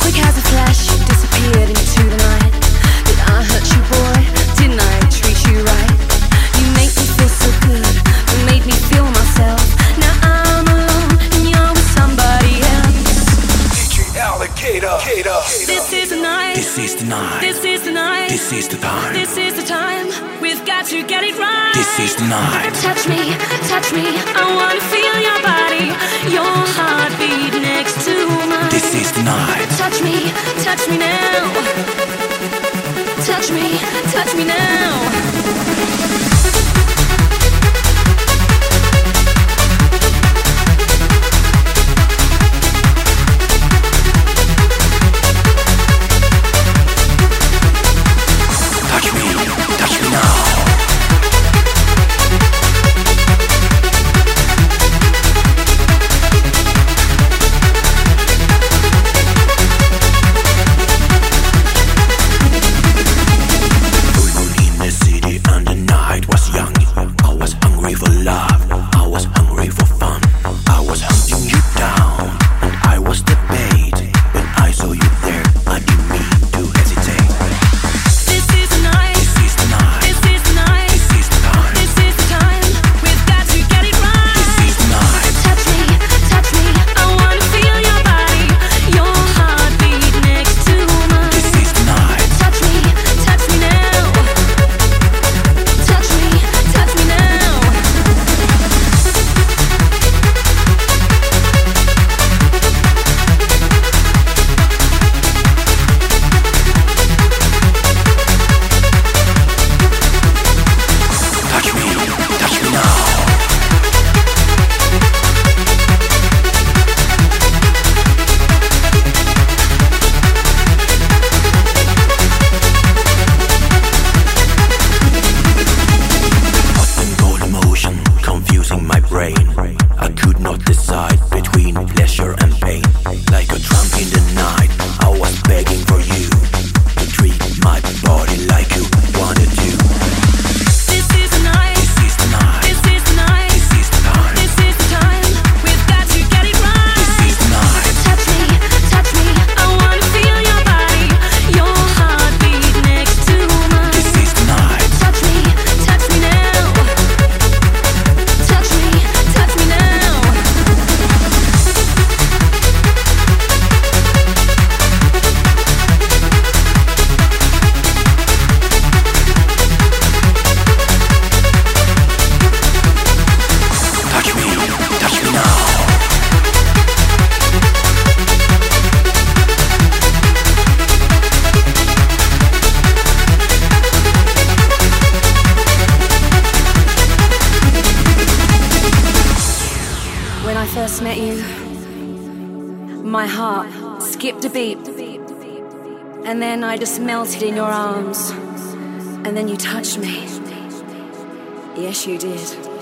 Quick as a flash, you disappeared into the night. Did I hurt you, boy? Didn't I treat you right? You make me feel so good, you made me feel myself. Now I'm alone and you're with somebody else. DJ Alligator. This is the night. This is the night. This is the night. This is the time. This is the time. We've got to get it right. This is the night. Touch me, I wanna feel your body, your heartbeat next to mine. This is the night. Touch me now. Touch me now. First met you, my heart skipped a beat, and then I just melted in your arms, and then you touched me. Yes, you did.